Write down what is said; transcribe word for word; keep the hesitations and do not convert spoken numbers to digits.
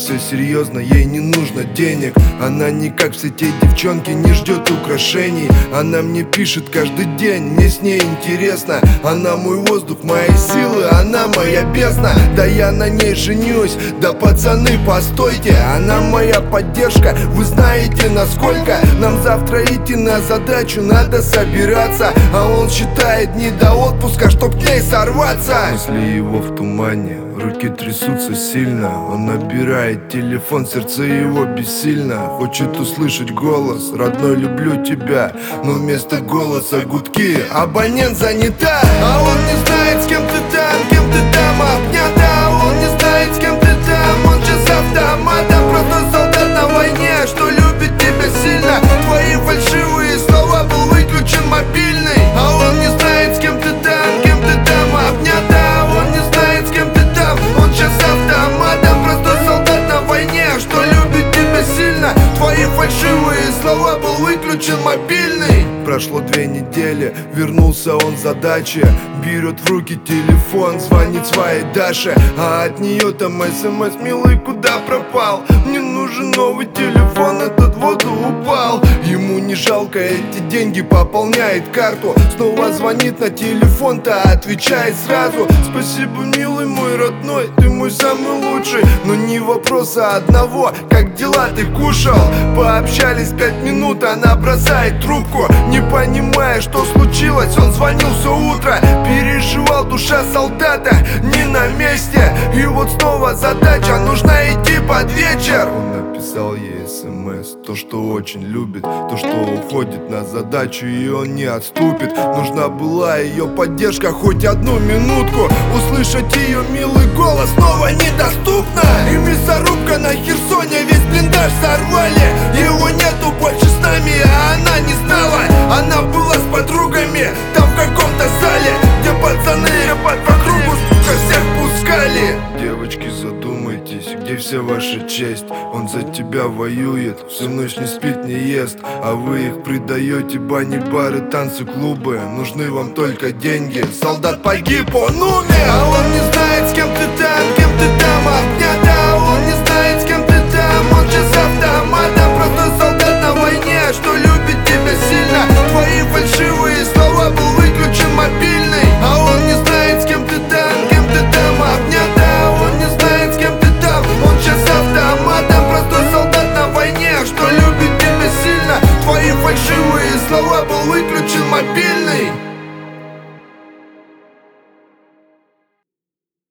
все серьезно, ей не нужно денег. Она не как все те девчонки, не ждет украшений. Она мне пишет каждый день, мне с ней интересно. Она мой воздух, мои силы, она моя бездна. Да я на ней женюсь, да пацаны, постойте. Она моя поддержка, вы знаете насколько. Нам завтра идти на задачу, надо собираться. А он считает не до отпуска, чтоб к ней сорваться. Мысли его в тумане, руки трясутся сильно. Он набирает телефон, сердце его бессильно. Хочет услышать голос, родной, люблю тебя. Но вместо голоса гудки, абонент занята. А он не знает, с кем ты там, кем ты там обнята. Он не знает, с кем ты там, он же с автоматом. Просто солдат на войне, что любит тебя сильно. Твои фальшивые слова, был выключен мобильный. А он не знает, с кем ты там, кем ты там обнята. Он не знает, с кем ты там, он сейчас автоматом. Просто солдат на войне, что любит тебя сильно. Твои фальшивые слова, был выключен мобильный. Прошло две недели, вернулся он с задачи. Берет в руки телефон, звонит своей Даше. А от нее там смс: милый, куда пропал? Мне нужен новый телефон, этот в воду упал. Ему не жалко, эти деньги пополняет карту. Снова звонит на телефон-то, отвечает сразу: спасибо, милый мой родной, ты мой самый лучший. Но не вопроса одного, как дела, ты кушал? Пообщались пять минут, она бросает трубку. Не понимая, что случилось, он звонил все утро. Переживал, душа солдата не на месте. И вот снова задача, нужно идти под вечер. Он написал ей смс: то, что очень любит, то, что уходит на задачу, и он не отступит. Нужна была ее поддержка, хоть одну минутку. Услышать ее милый голос снова недоступно. И мясорубка на Херсоне, весь блиндаж сорвали. Его нету больше с нами, а она не знала. Она была с подругами там в каком-то зале, где пацаны по кругу, сука, всех пускали. Девочки, задумайтесь, где вся ваша честь? Он за тебя воюет, всю ночь не спит, не ест. А вы их предаете, бани, бары, танцы, клубы. Нужны вам только деньги. Солдат погиб, он умер, а он не знает.